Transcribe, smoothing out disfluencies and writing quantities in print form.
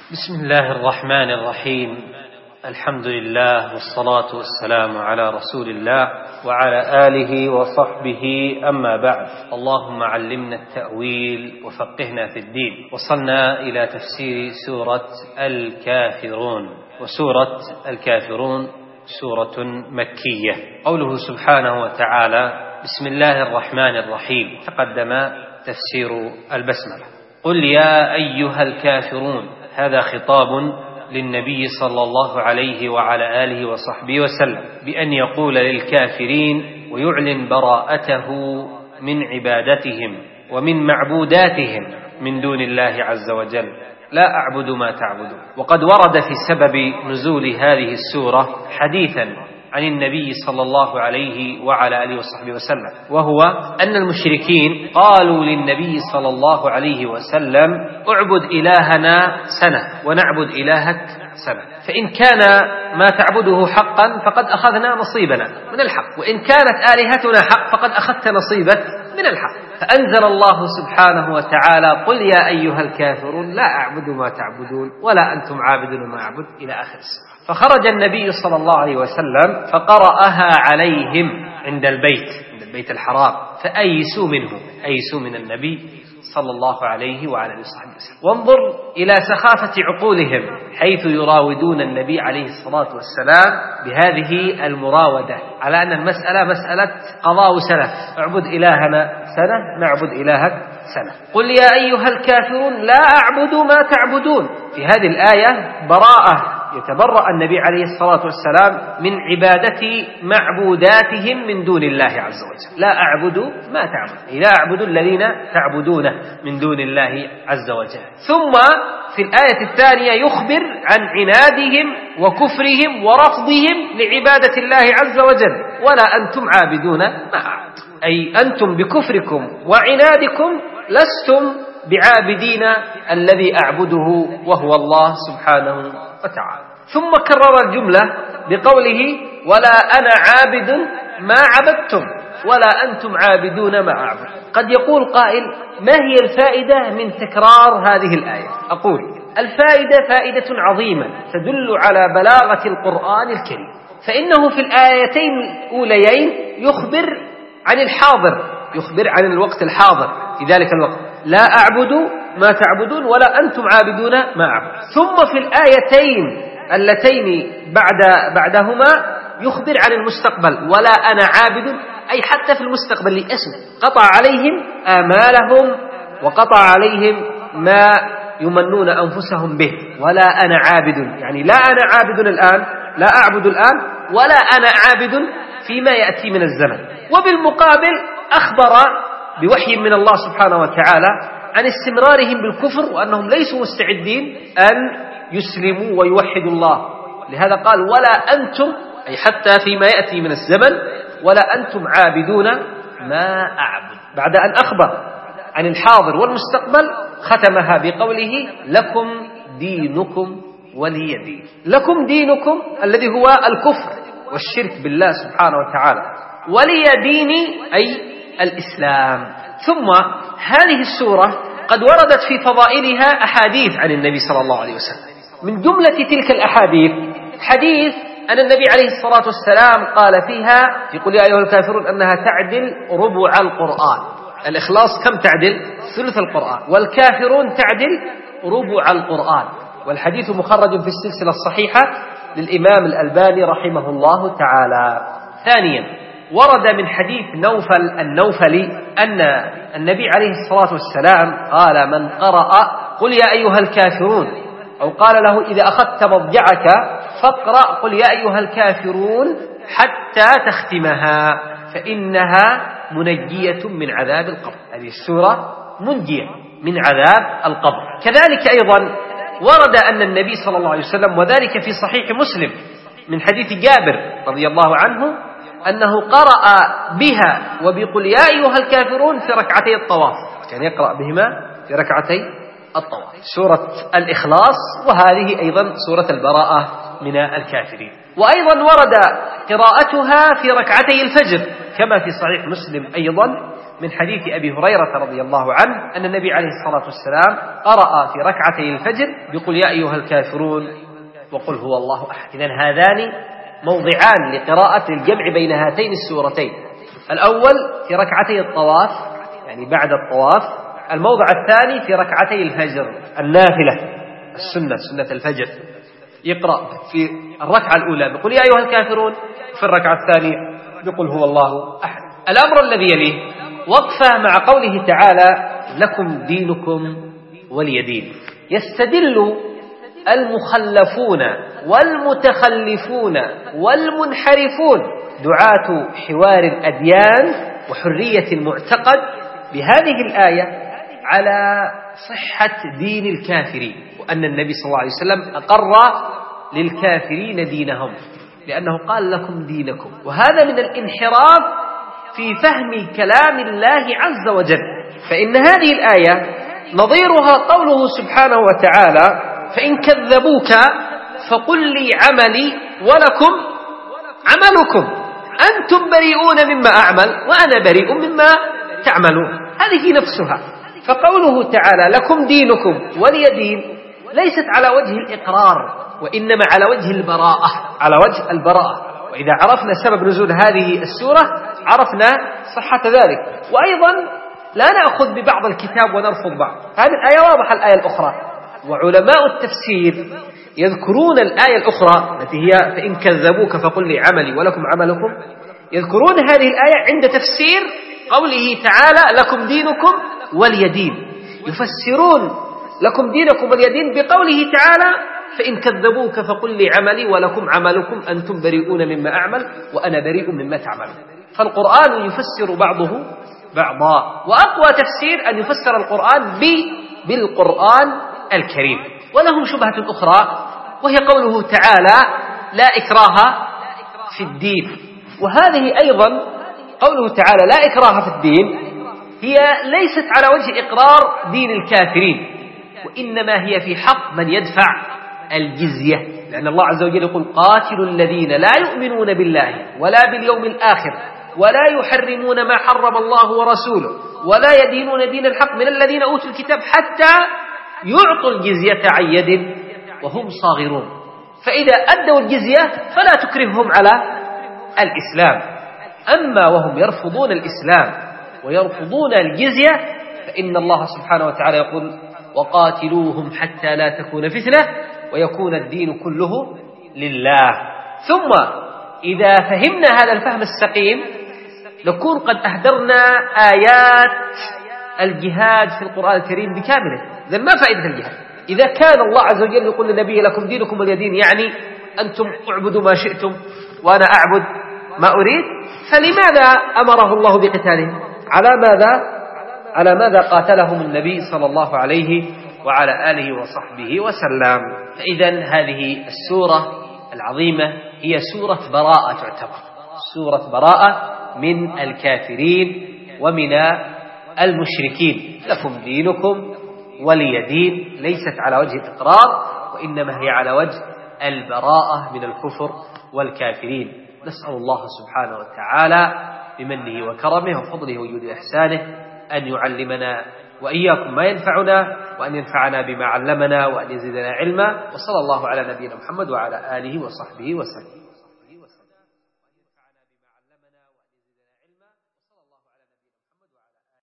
بسم الله الرحمن الرحيم. الحمد لله والصلاة والسلام على رسول الله وعلى آله وصحبه، أما بعد. اللهم علمنا التأويل وفقهنا في الدين. وصلنا إلى تفسير سورة الكافرون، وسورة الكافرون سورة مكية. قوله سبحانه وتعالى: بسم الله الرحمن الرحيم، تقدم تفسير البسملة. قل يا أيها الكافرون، هذا خطاب للنبي صلى الله عليه وعلى آله وصحبه وسلم بأن يقول للكافرين ويعلن براءته من عبادتهم ومن معبوداتهم من دون الله عز وجل: لا أعبد ما تعبدون. وقد ورد في سبب نزول هذه السورة حديثا عن النبي صلى الله عليه وعلى آله وصحبه وسلم، وهو أن المشركين قالوا للنبي صلى الله عليه وسلم: اعبد إلهنا سنة ونعبد إلهك سنة، فإن كان ما تعبده حقا فقد أخذنا نصيبنا من الحق، وإن كانت آلهتنا حق فقد أخذت نصيبك من الحق. فأنزل الله سبحانه وتعالى: قل يا أيها الكافرون لا أعبد ما تعبدون ولا أنتم عابدون ما أعبد، إلى آخر السورة. فخرج النبي صلى الله عليه وسلم فقرأها عليهم عند البيت الحرام، فأيسوا منه، أيسوا من النبي صلى الله عليه وعلى آله وصحبه وسلم. وانظر إلى سخافة عقولهم حيث يراودون النبي عليه الصلاة والسلام بهذه المراودة على أن المسألة مسألة قضاء سلف: اعبد إلهنا سنة نعبد إلهك سنة. قل يا أيها الكافرون لا أعبد ما تعبدون. في هذه الآية براءة، يتبرأ النبي عليه الصلاة والسلام من عبادة معبوداتهم من دون الله عز وجل. لا أعبد ما تعبد، لا أعبد الذين تعبدونه من دون الله عز وجل. ثم في الآية الثانية يخبر عن عنادهم وكفرهم ورفضهم لعبادة الله عز وجل: ولا أنتم عابدون ما أعبد، أي أنتم بكفركم وعنادكم لستم بعابدين الذي أعبده وهو الله سبحانه وتعالى. ثم كرر الجملة بقوله: ولا أنا عابد ما عبدتم ولا أنتم عابدون ما أعبد. قد يقول قائل: ما هي الفائدة من تكرار هذه الآية؟ أقول: الفائدة فائدة عظيمة تدل على بلاغة القرآن الكريم، فإنه في الآيتين الأوليين يخبر عن الحاضر، يخبر عن الوقت الحاضر في ذلك الوقت: لا أعبد ما تعبدون ولا أنتم عابدون ما أعبد. ثم في الآيتين اللتين بعدهما يخبر عن المستقبل: ولا أنا عابد، أي حتى في المستقبل لأسف قطع عليهم آمالهم وقطع عليهم ما يمنون أنفسهم به. ولا أنا عابد، يعني لا أنا عابد الآن، لا أعبد الآن، ولا أنا عابد فيما يأتي من الزمن. وبالمقابل أخبر بوحي من الله سبحانه وتعالى عن استمرارهم بالكفر وأنهم ليسوا مستعدين أن يسلموا ويوحدوا الله. لهذا قال: ولا أنتم، أي حتى فيما يأتي من الزمن، ولا أنتم عابدون ما أعبد. بعد أن أخبر عن الحاضر والمستقبل ختمها بقوله: لكم دينكم ولي دين. لكم دينكم الذي هو الكفر والشرك بالله سبحانه وتعالى، ولي ديني أي الإسلام. ثم هذه السورة قد وردت في فضائلها أحاديث عن النبي صلى الله عليه وسلم. من جملة تلك الأحاديث حديث أن النبي عليه الصلاة والسلام قال فيها: يقول يا أيها الكافرون أنها تعدل ربع القرآن. الإخلاص كم تعدل؟ ثلث القرآن. والكافرون تعدل ربع القرآن. والحديث مخرج في السلسلة الصحيحة للإمام الألباني رحمه الله تعالى. ثانيا، ورد من حديث نوفل النوفلي أن النبي عليه الصلاة والسلام قال: من قرأ قل يا أيها الكافرون، أو قال له: إذا أخذت مضجعك فاقرأ قل يا أيها الكافرون حتى تختمها، فإنها منجية من عذاب القبر. هذه السورة منجية من عذاب القبر. كذلك أيضا ورد أن النبي صلى الله عليه وسلم، وذلك في صحيح مسلم من حديث جابر رضي الله عنه، أنه قرأ بها وبقل يا أيها الكافرون في ركعتي الطواف، كان يقرأ بهما في ركعتي الطواف، سورة الإخلاص، وهذه أيضا سورة البراءة من الكافرين. وأيضا ورد قراءتها في ركعتي الفجر كما في صحيح مسلم أيضا من حديث أبي هريرة رضي الله عنه أن النبي عليه الصلاة والسلام قرأ في ركعتي الفجر بقل يا أيها الكافرون وقل هو الله أحد. إذن هذان موضعان لقراءة الجمع بين هاتين السورتين، الأول في ركعتي الطواف يعني بعد الطواف، الموضع الثاني في ركعتي الفجر النافلة سنة الفجر، يقرأ في الركعة الأولى بقل يا أيها الكافرون، في الركعة الثانية بقل هو الله أحد. الأمر الذي يليه وقفة مع قوله تعالى لكم دينكم ولي دين. يستدل المخلفون والمتخلفون والمنحرفون دعاة حوار الأديان وحرية المعتقد بهذه الآية على صحة دين الكافرين، وأن النبي صلى الله عليه وسلم أقر للكافرين دينهم لأنه قال لكم دينكم، وهذا من الانحراف في فهم كلام الله عز وجل. فإن هذه الآية نظيرها قوله سبحانه وتعالى فإن كذبوك فقل لي عملي ولكم عملكم أنتم بريئون مما أعمل وأنا بريء مما تعملون، هذه نفسها. فقوله تعالى لكم دينكم ولي دين ليست على وجه الإقرار، وإنما على وجه البراءة، على وجه البراءة. وإذا عرفنا سبب نزول هذه السورة عرفنا صحة ذلك. وأيضا لا نأخذ ببعض الكتاب ونرفض بعض، هذه الآية واضحة الآية الأخرى، وعلماء التفسير يذكرون الآية الأخرى التي هي فإن كذبوك فقل لي عملي ولكم عملكم، يذكرون هذه الآية عند تفسير قوله تعالى لكم دينكم ولي دين، يفسرون لكم دينكم ولي دين بقوله تعالى فإن كذبوك فقل لي عملي ولكم عملكم أنتم بريئون مما أعمل وأنا بريء مما تعملون. فالقرآن يفسر بعضه بعضا، وأقوى تفسير أن يفسر القرآن بالقرآن الكريم. ولهم شبهة أخرى وهي قوله تعالى لا إكراه في الدين، وهذه أيضا قوله تعالى لا إكراه في الدين هي ليست على وجه إقرار دين الكافرين، وإنما هي في حق من يدفع الجزية، لأن الله عز وجل يقول قاتلوا الذين لا يؤمنون بالله ولا باليوم الآخر ولا يحرمون ما حرم الله ورسوله ولا يدينون دين الحق من الذين أوتوا الكتاب حتى يعطوا الجزية عن يد وهم صاغرون. فإذا أدوا الجزية فلا تكرههم على الإسلام، أما وهم يرفضون الإسلام ويرفضون الجزية فإن الله سبحانه وتعالى يقول وقاتلوهم حتى لا تكون فتنة ويكون الدين كله لله. ثم إذا فهمنا هذا الفهم السقيم نكون قد أهدرنا آيات الجهاد في القرآن الكريم بكامله. إذن ما فائدة الجهاد إذا كان الله عز وجل يقول للنبي لكم دينكم ولي دين، يعني أنتم اعبدوا ما شئتم وأنا أعبد ما أريد، فلماذا أمره الله بقتالهم؟ على ماذا قاتلهم النبي صلى الله عليه وعلى آله وصحبه وسلم؟ فإذن هذه السورة العظيمة هي سورة براءة، تعتبر سورة براءة من الكافرين ومن المشركين. لكم دينكم ولي دين ليست على وجه الإقرار، وإنما هي على وجه البراءة من الكفر والكافرين. نسأل الله سبحانه وتعالى بمنه وكرمه وفضله وجود إحسانه أن يعلمنا وإياكم ما ينفعنا، وأن ينفعنا بما علمنا، وأن يزيدنا علما. وصلى الله على نبينا محمد وعلى آله وصحبه وسلم.